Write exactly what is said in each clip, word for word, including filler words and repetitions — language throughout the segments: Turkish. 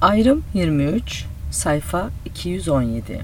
Ayrım yirmi üç, sayfa iki yüz on yedi.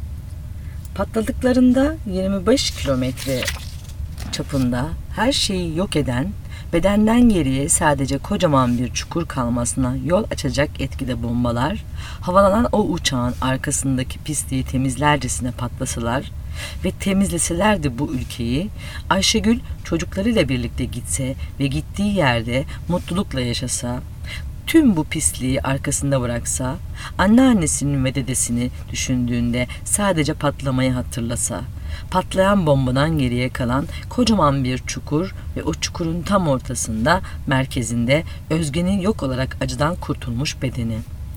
Patladıklarında yirmi beş kilometre çapında her şeyi yok eden, bedenden geriye sadece kocaman bir çukur kalmasına yol açacak etkide bombalar, havalanan o uçağın arkasındaki pisliği temizlercesine patlasalar ve temizleselerdi bu ülkeyi, Ayşegül çocuklarıyla birlikte gitse ve gittiği yerde mutlulukla yaşasa, tüm bu pisliği arkasında bıraksa, anneannesinin ve dedesini düşündüğünde sadece patlamayı hatırlasa, patlayan bombadan geriye kalan kocaman bir çukur ve o çukurun tam ortasında, merkezinde Özge'nin yok olarak acıdan kurtulmuş bedeni.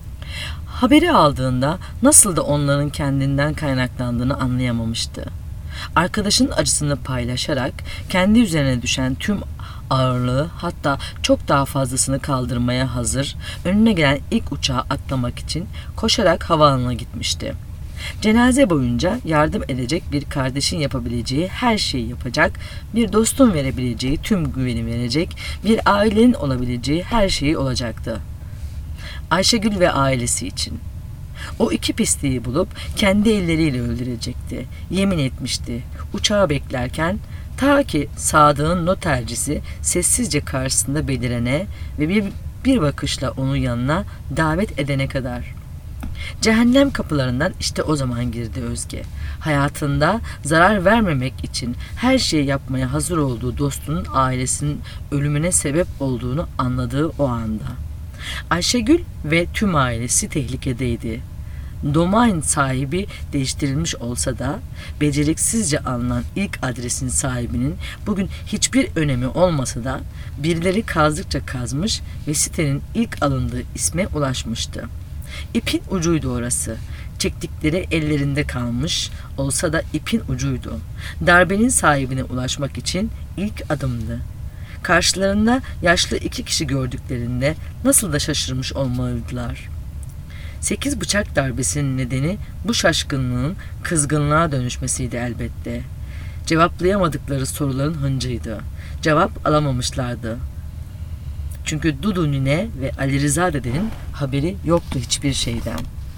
Haberi aldığında nasıl da onların kendinden kaynaklandığını anlayamamıştı. Arkadaşının acısını paylaşarak kendi üzerine düşen tüm ağırlığı, hatta çok daha fazlasını kaldırmaya hazır, önüne gelen ilk uçağa atlamak için koşarak havaalanına gitmişti. Cenaze boyunca yardım edecek bir kardeşin yapabileceği her şeyi yapacak, bir dostun verebileceği tüm güveni verecek, bir ailenin olabileceği her şeyi olacaktı. Ayşegül ve ailesi için. O iki pisliği bulup kendi elleriyle öldürecekti. Yemin etmişti. Uçağı beklerken ta ki Sadık'ın notercisi sessizce karşısında belirene ve bir, bir bakışla onu yanına davet edene kadar. Cehennem kapılarından işte o zaman girdi Özge. Hayatında zarar vermemek için her şeyi yapmaya hazır olduğu dostunun ailesinin ölümüne sebep olduğunu anladığı o anda. Ayşegül ve tüm ailesi tehlikedeydi. Domain sahibi değiştirilmiş olsa da beceriksizce alınan ilk adresin sahibinin bugün hiçbir önemi olmasa da birileri kazdıkça kazmış ve sitenin ilk alındığı isme ulaşmıştı. İpin ucuydu orası. Çektikleri ellerinde kalmış olsa da ipin ucuydu. Darbenin sahibine ulaşmak için ilk adımdı. Karşılarında yaşlı iki kişi gördüklerinde nasıl da şaşırmış olmalıydılar. Sekiz bıçak darbesinin nedeni bu şaşkınlığın kızgınlığa dönüşmesiydi elbette. Cevaplayamadıkları soruların hıncıydı. Cevap alamamışlardı. Çünkü Dudu Nine ve Ali Rıza dedenin haberi yoktu hiçbir şeyden.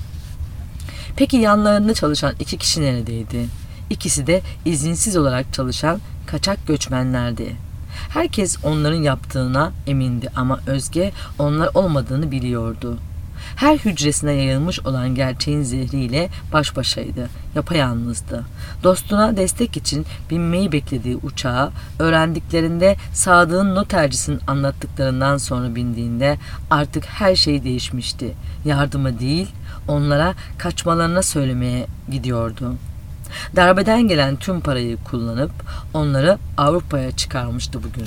Peki yanlarında çalışan iki kişi neredeydi? İkisi de izinsiz olarak çalışan kaçak göçmenlerdi. Herkes onların yaptığına emindi ama Özge onlar olmadığını biliyordu. Her hücresine yayılmış olan gerçeğin zehriyle baş başaydı, yapayalnızdı. Dostuna destek için binmeyi beklediği uçağa öğrendiklerinde Sadık'ın notercisinin anlattıklarından sonra bindiğinde artık her şey değişmişti. Yardıma değil, onlara kaçmalarına söylemeye gidiyordu. Darbeden gelen tüm parayı kullanıp onları Avrupa'ya çıkarmıştı bugün.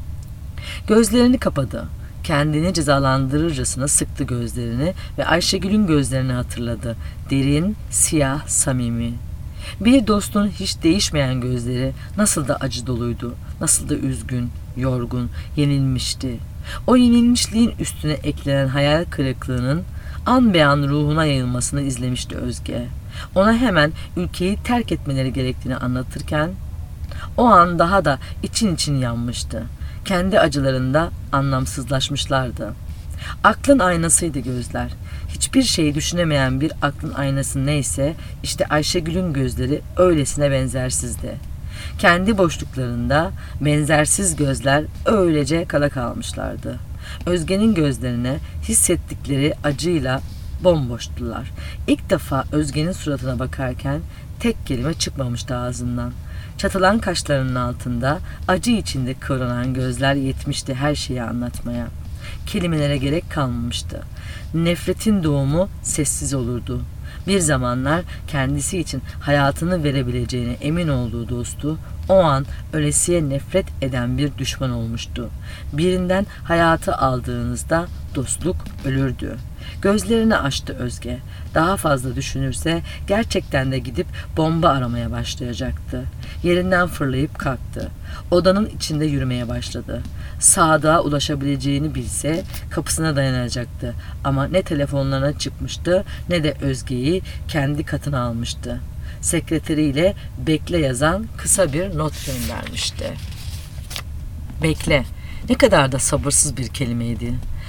Gözlerini kapadı. Kendini cezalandırırcasına sıktı gözlerini ve Ayşegül'ün gözlerini hatırladı. Derin, siyah, samimi. Bir dostun hiç değişmeyen gözleri nasıl da acı doluydu, nasıl da üzgün, yorgun, yenilmişti. O yenilmişliğin üstüne eklenen hayal kırıklığının an be an ruhuna yayılmasını izlemişti Özge. Ona hemen ülkeyi terk etmeleri gerektiğini anlatırken o an daha da için için yanmıştı. Kendi acılarında anlamsızlaşmışlardı. Aklın aynasıydı gözler. Hiçbir şeyi düşünemeyen bir aklın aynası neyse işte Ayşegül'ün gözleri öylesine benzersizdi. Kendi boşluklarında benzersiz gözler öylece kala kalmışlardı. Özge'nin gözlerine hissettikleri acıyla bomboştular. İlk defa Özge'nin suratına bakarken tek kelime çıkmamıştı ağzından. Çatılan kaşlarının altında acı içinde kıvranan gözler yetmişti her şeyi anlatmaya. Kelimelere gerek kalmamıştı. Nefretin doğumu sessiz olurdu. Bir zamanlar kendisi için hayatını verebileceğine emin olduğu dostu o an ölesiye nefret eden bir düşman olmuştu. Birinden hayatı aldığınızda dostluk ölürdü. Gözlerini açtı Özge. Daha fazla düşünürse gerçekten de gidip bomba aramaya başlayacaktı. Yerinden fırlayıp kalktı. Odanın içinde yürümeye başladı. Sadık'a ulaşabileceğini bilse kapısına dayanacaktı. Ama ne telefonlarına çıkmıştı ne de Özge'yi kendi katına almıştı. Sekreteriyle bekle yazan kısa bir not göndermişti. Bekle. Ne kadar da sabırsız bir kelimeydi.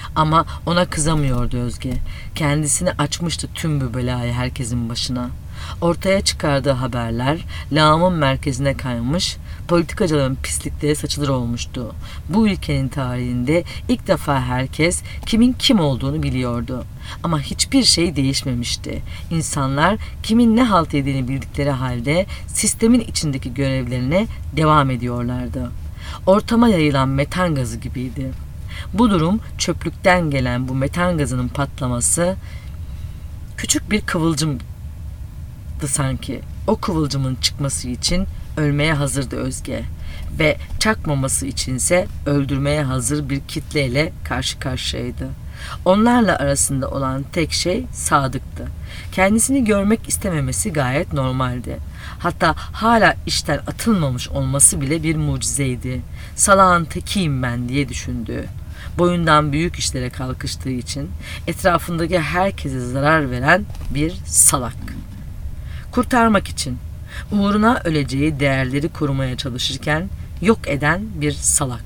Ama ona kızamıyordu Özge. Kendisini açmıştı tüm bu belayı herkesin başına. Ortaya çıkardığı haberler lağımın merkezine kaymış, politikacıların pislikleri saçılır olmuştu. Bu ülkenin tarihinde ilk defa herkes kimin kim olduğunu biliyordu. Ama hiçbir şey değişmemişti. İnsanlar kimin ne halt ettiğini bildikleri halde sistemin içindeki görevlerine devam ediyorlardı. Ortama yayılan metan gazı gibiydi. Bu durum, çöplükten gelen bu metan gazının patlaması küçük bir kıvılcımdı sanki. O kıvılcımın çıkması için ölmeye hazırdı Özge ve çakmaması içinse öldürmeye hazır bir kitleyle karşı karşıyaydı. Onlarla arasında olan tek şey Sadık'tı. Kendisini görmek istememesi gayet normaldi. Hatta hala işten atılmamış olması bile bir mucizeydi. Salağın tekiyim ben diye düşündü. Boyundan büyük işlere kalkıştığı için etrafındaki herkese zarar veren bir salak. Kurtarmak için uğruna öleceği değerleri korumaya çalışırken yok eden bir salak.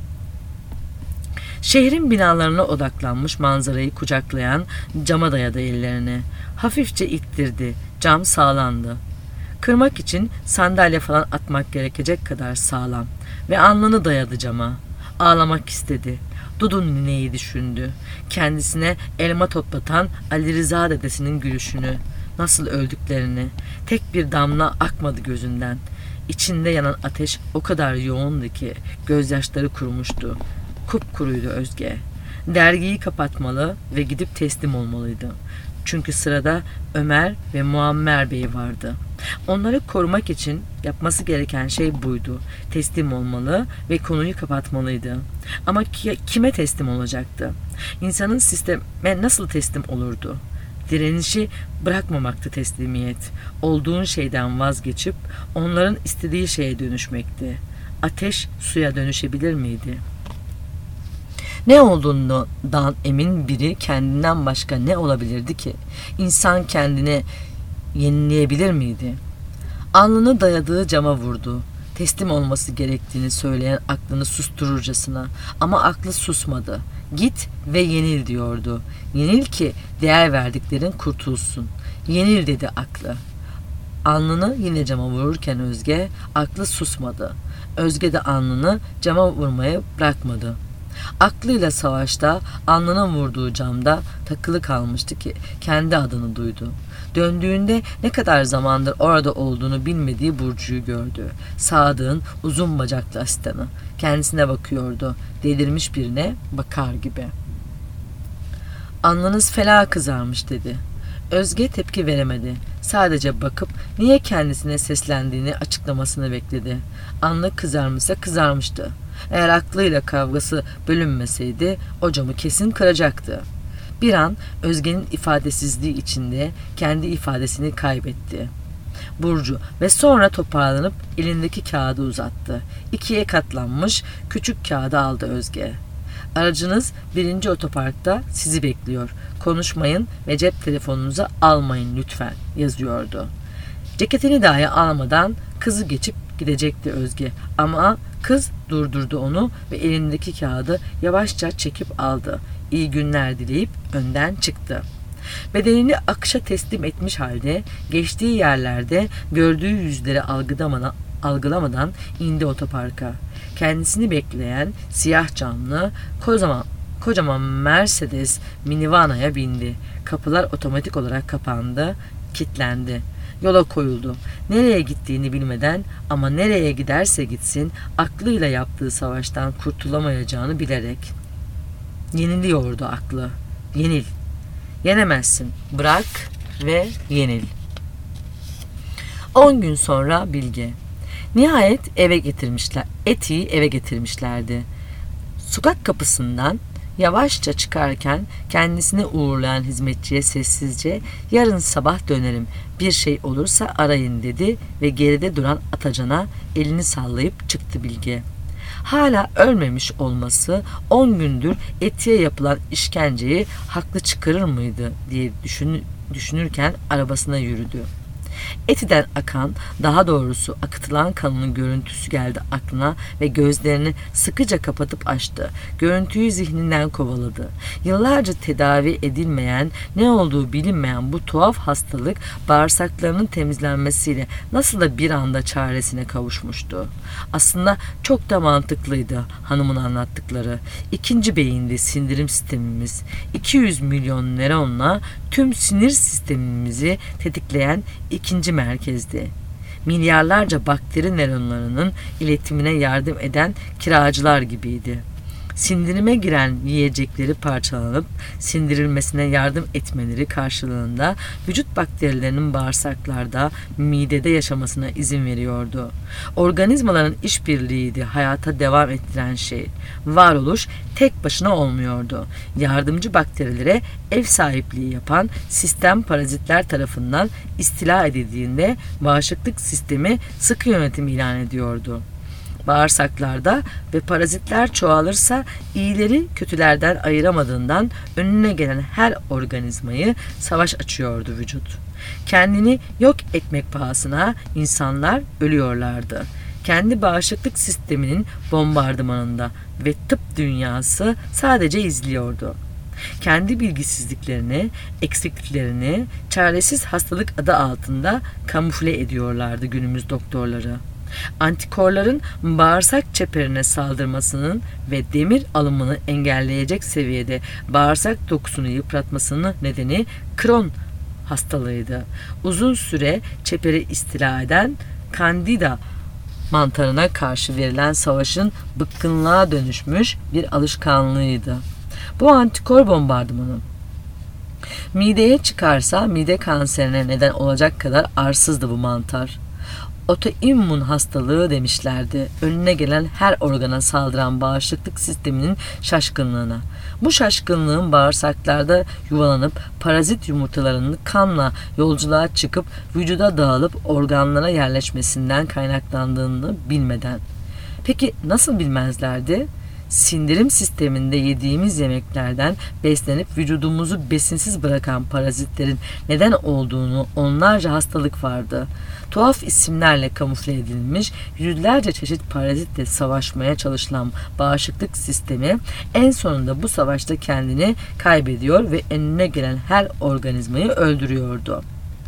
Şehrin binalarına odaklanmış manzarayı kucaklayan cama dayadı ellerini. Hafifçe ittirdi. Cam sağlandı. Kırmak için sandalye falan atmak gerekecek kadar sağlam. Ve alnını dayadı cama. Ağlamak istedi. Dudu nineyi düşündü. Kendisine elma toplatan Ali Rıza dedesinin gülüşünü. Nasıl öldüklerini. Tek bir damla akmadı gözünden. İçinde yanan ateş o kadar yoğundu ki gözyaşları kurumuştu. Kupkuruydu Özge. Dergiyi kapatmalı ve gidip teslim olmalıydı. Çünkü sırada Ömer ve Muammer Bey vardı. Onları korumak için yapması gereken şey buydu. Teslim olmalı ve konuyu kapatmalıydı. Ama ki, kime teslim olacaktı? İnsanın sisteme nasıl teslim olurdu? Direnişi bırakmamaktı teslimiyet. Olduğun şeyden vazgeçip onların istediği şeye dönüşmekti. Ateş suya dönüşebilir miydi? Ne olduğundan emin biri kendinden başka ne olabilirdi ki? İnsan kendini yenileyebilir miydi? Alnını dayadığı cama vurdu. Teslim olması gerektiğini söyleyen aklını sustururcasına. Ama aklı susmadı. Git ve yenil diyordu. Yenil ki değer verdiklerin kurtulsun. Yenil dedi aklı. Alnını yine cama vururken Özge, aklı susmadı. Özge de alnını cama vurmayı bırakmadı. Aklıyla savaşta alnına vurduğu camda takılı kalmıştı ki kendi adını duydu. Döndüğünde ne kadar zamandır orada olduğunu bilmediği Burcu'yu gördü. Sadık'ın uzun bacaklı asistanı. Kendisine bakıyordu. Delirmiş birine bakar gibi. Alnınız fena kızarmış dedi. Özge tepki veremedi. Sadece bakıp niye kendisine seslendiğini açıklamasını bekledi. Alnı kızarmışsa kızarmıştı. Eğer aklıyla kavgası bölünmeseydi o camı kesin kıracaktı. Bir an Özge'nin ifadesizliği içinde kendi ifadesini kaybetti. Burcu ve sonra toparlanıp elindeki kağıdı uzattı. İkiye katlanmış küçük kağıdı aldı Özge. Aracınız birinci otoparkta sizi bekliyor. Konuşmayın ve cep telefonunuza almayın lütfen yazıyordu. Ceketini dahi almadan kızı geçip gidecekti Özge ama kız durdurdu onu ve elindeki kağıdı yavaşça çekip aldı. İyi günler dileyip önden çıktı. Bedenini akışa teslim etmiş halde geçtiği yerlerde gördüğü yüzleri algılamadan, algılamadan indi otoparka. Kendisini bekleyen siyah camlı kocaman, kocaman Mercedes minivanaya bindi. Kapılar otomatik olarak kapandı, kilitlendi. Yola koyuldu. Nereye gittiğini bilmeden ama nereye giderse gitsin aklıyla yaptığı savaştan kurtulamayacağını bilerek. Yeniliyordu aklı. Yenil. Yenemezsin. Bırak ve yenil. On gün sonra Bilge. Nihayet eve getirmişler. Eti'yi eve getirmişlerdi. Sokak kapısından yavaşça çıkarken kendisini uğurlayan hizmetçiye sessizce yarın sabah dönerim bir şey olursa arayın dedi ve geride duran Atacan'a elini sallayıp çıktı Bilge. Hala ölmemiş olması on gündür Eti'ye yapılan işkenceyi haklı çıkarır mıydı diye düşün, düşünürken arabasına yürüdü. Etiden akan, daha doğrusu akıtılan kanının görüntüsü geldi aklına ve gözlerini sıkıca kapatıp açtı. Görüntüyü zihninden kovaladı. Yıllarca tedavi edilmeyen, ne olduğu bilinmeyen bu tuhaf hastalık bağırsaklarının temizlenmesiyle nasıl da bir anda çaresine kavuşmuştu. Aslında çok da mantıklıydı hanımın anlattıkları. İkinci beyinde sindirim sistemimiz, iki yüz milyon nöronla tüm sinir sistemimizi tetikleyen ikinci merkezdi. Milyarlarca bakteri nöronlarının iletimine yardım eden kiracılar gibiydi. Sindirime giren yiyecekleri parçalanıp sindirilmesine yardım etmeleri karşılığında vücut bakterilerinin bağırsaklarda, midede yaşamasına izin veriyordu. Organizmaların işbirliğiydi hayata devam ettiren şey. Varoluş tek başına olmuyordu. Yardımcı bakterilere ev sahipliği yapan sistem parazitler tarafından istila edildiğinde bağışıklık sistemi sıkı yönetim ilan ediyordu. Bağırsaklarda ve parazitler çoğalırsa iyileri kötülerden ayıramadığından önüne gelen her organizmayı savaş açıyordu vücut. Kendini yok etmek pahasına insanlar ölüyorlardı. Kendi bağışıklık sisteminin bombardımanında ve tıp dünyası sadece izliyordu. Kendi bilgisizliklerini, eksikliklerini çaresiz hastalık adı altında kamufle ediyorlardı günümüz doktorları. Antikorların bağırsak çeperine saldırmasının ve demir alımını engelleyecek seviyede bağırsak dokusunu yıpratmasının nedeni Crohn hastalığıydı. Uzun süre çeperi istila eden Candida mantarına karşı verilen savaşın bıkkınlığa dönüşmüş bir alışkanlığıydı. Bu antikor bombardımanı mideye çıkarsa mide kanserine neden olacak kadar arsızdı bu mantar. Otoimmün hastalığı demişlerdi. Önüne gelen her organa saldıran bağışıklık sisteminin şaşkınlığına. Bu şaşkınlığın bağırsaklarda yuvalanıp parazit yumurtalarının kanla yolculuğa çıkıp vücuda dağılıp organlara yerleşmesinden kaynaklandığını bilmeden. Peki nasıl bilmezlerdi? Sindirim sisteminde yediğimiz yemeklerden beslenip vücudumuzu besinsiz bırakan parazitlerin neden olduğunu onlarca hastalık vardı. Tuhaf isimlerle kamufle edilmiş yüzlerce çeşit parazitle savaşmaya çalışılan bağışıklık sistemi en sonunda bu savaşta kendini kaybediyor ve önüne gelen her organizmayı öldürüyordu.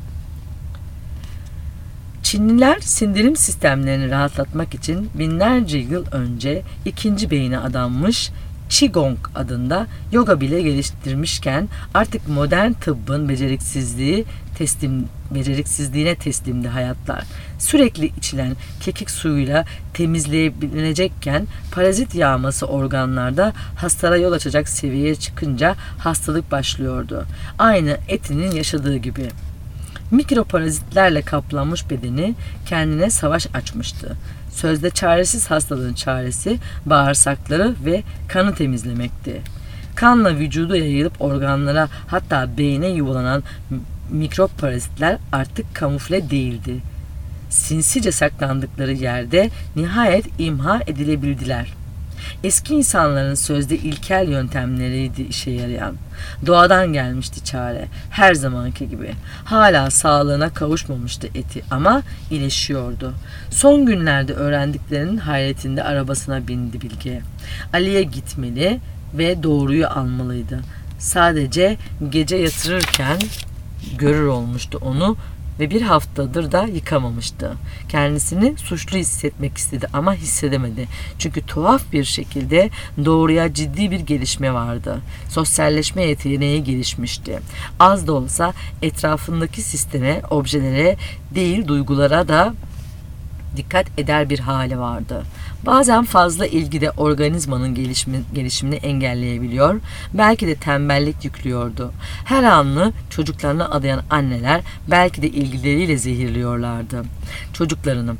Çinliler sindirim sistemlerini rahatlatmak için binlerce yıl önce ikinci beyine adanmış Qigong adında yoga bile geliştirmişken artık modern tıbbın beceriksizliği teslim beceriksizliğine teslimdi hayatlar. Sürekli içilen kekik suyuyla temizleyebilecekken parazit yağması organlarda hastalara yol açacak seviyeye çıkınca hastalık başlıyordu. Aynı etinin yaşadığı gibi. Mikroparazitlerle kaplanmış bedeni kendine savaş açmıştı. Sözde çaresiz hastalığın çaresi bağırsakları ve kanı temizlemekti. Kanla vücuda yayılıp organlara hatta beyne yuvalanan mikrop parazitler artık kamufle değildi. Sinsice saklandıkları yerde nihayet imha edilebildiler. Eski insanların sözde ilkel yöntemleriydi işe yarayan. Doğadan gelmişti çare, her zamanki gibi. Hala sağlığına kavuşmamıştı eti ama iyileşiyordu. Son günlerde öğrendiklerinin hayretinde arabasına bindi Bilge. Ali'ye gitmeli ve doğruyu almalıydı. Sadece gece yatırırken görür olmuştu onu ve bir haftadır da yıkamamıştı. Kendisini suçlu hissetmek istedi ama hissedemedi. Çünkü tuhaf bir şekilde doğruya ciddi bir gelişme vardı. Sosyalleşme yeteneği gelişmişti. Az da olsa etrafındaki sisteme, objelere değil duygulara da dikkat eder bir hali vardı. Bazen fazla ilgi de organizmanın gelişimi, gelişimini engelleyebiliyor, belki de tembellik yüklüyordu. Her anını çocuklarına adayan anneler belki de ilgileriyle zehirliyorlardı çocuklarını.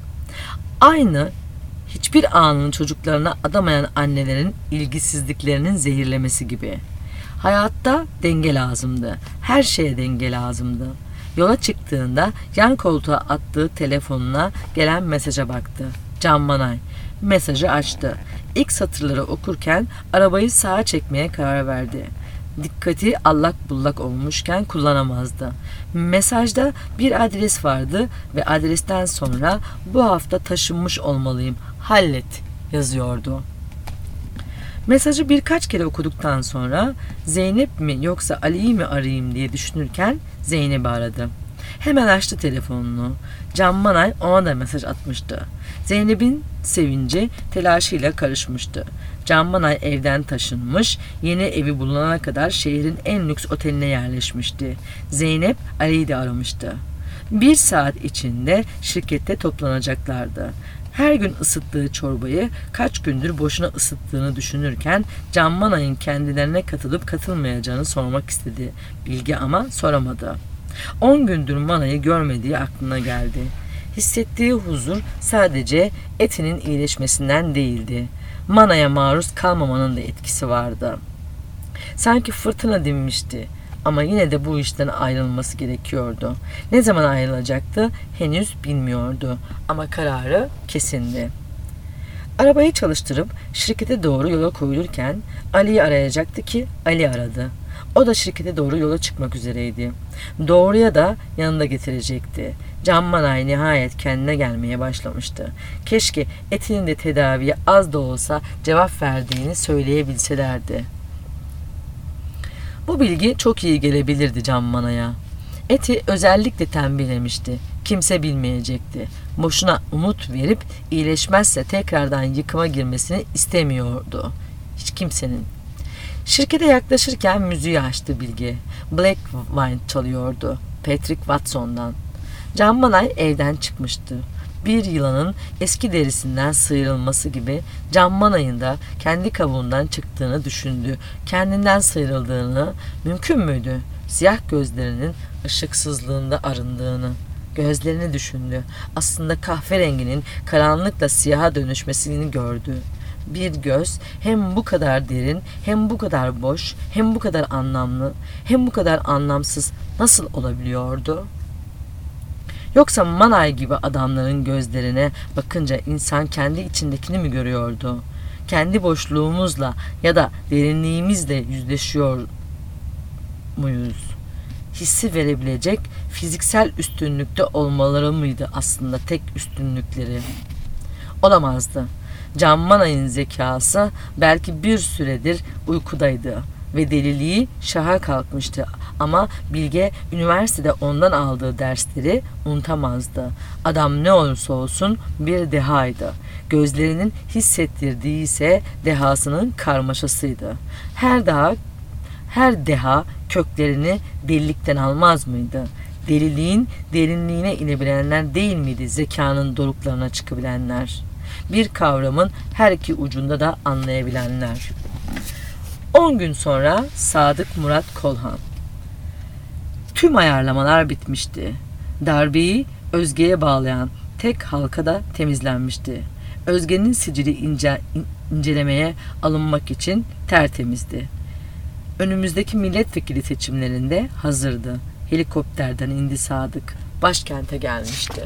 Aynı hiçbir anını çocuklarına adamayan annelerin ilgisizliklerinin zehirlemesi gibi. Hayatta denge lazımdı. Her şeye denge lazımdı. Yola çıktığında yan koltuğa attığı telefonuna gelen mesaja baktı. Can Manay. Mesajı açtı. İlk satırları okurken arabayı sağa çekmeye karar verdi. dikkati allak bullak olmuşken kullanamazdı. Mesajda bir adres vardı ve adresten sonra bu hafta taşınmış olmalıyım, hallet yazıyordu. Mesajı birkaç kere okuduktan sonra Zeynep mi yoksa Ali'yi mi arayayım diye düşünürken Zeynep'i aradı. Hemen açtı telefonunu. Can Manay ona da mesaj atmıştı. Zeynep'in sevinci telaşıyla karışmıştı. Can Manay evden taşınmış, yeni evi bulunana kadar şehrin en lüks oteline yerleşmişti. Zeynep Ali'yi de aramıştı. Bir saat içinde şirkette toplanacaklardı. Her gün ısıttığı çorbayı kaç gündür boşuna ısıttığını düşünürken Can Manay'ın kendilerine katılıp katılmayacağını sormak istedi. Bilge ama soramadı. On gündür Manay'ı görmediği aklına geldi. Hissettiği huzur sadece Etinin iyileşmesinden değildi. Manay'a maruz kalmamanın da etkisi vardı. Sanki fırtına dinmişti. Ama yine de bu işten ayrılması gerekiyordu. Ne zaman ayrılacaktı henüz bilmiyordu. Ama kararı kesindi. Arabayı çalıştırıp şirkete doğru yola koyulurken Ali'yi arayacaktı ki Ali aradı. O da şirkete doğru yola çıkmak üzereydi. Doğruya da yanında getirecekti. Can Manay nihayet kendine gelmeye başlamıştı. Keşke Etinin de tedaviye az da olsa cevap verdiğini söyleyebilselerdi. Bu bilgi çok iyi gelebilirdi Can Manay'a. Eti özellikle tembihlemişti. Kimse bilmeyecekti. Boşuna umut verip iyileşmezse tekrardan yıkıma girmesini istemiyordu. Hiç kimsenin. Şirkete yaklaşırken müziği açtı Bilge. Black Wine çalıyordu. Patrick Watson'dan. Can Manay evden çıkmıştı. Bir yılanın eski derisinden sıyrılması gibi Can Manay'ın da kendi kabuğundan çıktığını düşündü. Kendinden sıyrıldığını, mümkün müydü? Siyah gözlerinin ışıksızlığında arındığını. Gözlerini düşündü. Aslında kahverenginin karanlıkla siyaha dönüşmesini gördü. Bir göz hem bu kadar derin, hem bu kadar boş, hem bu kadar anlamlı, hem bu kadar anlamsız nasıl olabiliyordu? Yoksa Manay gibi adamların gözlerine bakınca insan kendi içindekini mi görüyordu? Kendi boşluğumuzla ya da derinliğimizle yüzleşiyor muyuz? Hissi verebilecek fiziksel üstünlükte olmaları mıydı aslında tek üstünlükleri? Olamazdı. Can Manay'ın zekası belki bir süredir uykudaydı ve deliliği şaha kalkmıştı. Ama Bilge üniversitede ondan aldığı dersleri unutamazdı. Adam ne olursa olsun bir dehaydı. Gözlerinin hissettirdiği ise dehasının karmaşasıydı. Her daha, her deha köklerini delilikten almaz mıydı? Deliliğin derinliğine inebilenler değil miydi zekanın doruklarına çıkabilenler? Bir kavramın her iki ucunda da anlayabilenler. On gün sonra Sadık Murat Kolhan. Tüm ayarlamalar bitmişti. Darbeyi Özge'ye bağlayan tek halka da temizlenmişti. Özge'nin sicili ince, incelemeye alınmak için tertemizdi. Önümüzdeki milletvekili seçimlerinde hazırdı. Helikopterden indi Sadık. Başkente gelmişti.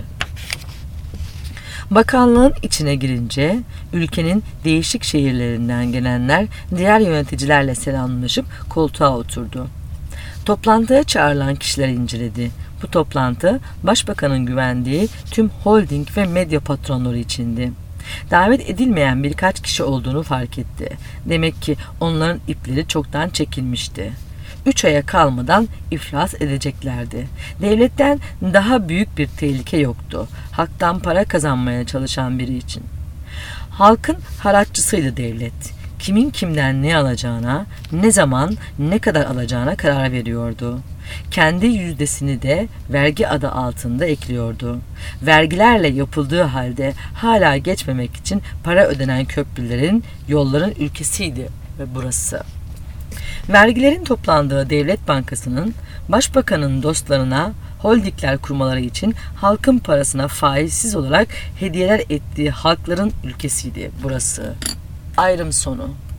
Bakanlığın içine girince ülkenin değişik şehirlerinden gelenler diğer yöneticilerle selamlaşıp koltuğa oturdu. Toplantıya çağrılan kişiler inceledi. Bu toplantı başbakanın güvendiği tüm holding ve medya patronları içindi. Davet edilmeyen birkaç kişi olduğunu fark etti. Demek ki onların ipleri çoktan çekilmişti. Üç aya kalmadan iflas edeceklerdi. Devletten daha büyük bir tehlike yoktu. Halktan para kazanmaya çalışan biri için. Halkın haraççısıydı devlet. Kimin kimden ne alacağına, ne zaman, ne kadar alacağına karar veriyordu. Kendi yüzdesini de vergi adı altında ekliyordu. Vergilerle yapıldığı halde hala geçmemek için para ödenen köprülerin, yolların ülkesiydi ve burası. Vergilerin toplandığı Devlet Bankası'nın başbakanın dostlarına holdingler kurmaları için halkın parasına faizsiz olarak hediyeler ettiği halkların ülkesiydi burası. Ayrım sonu.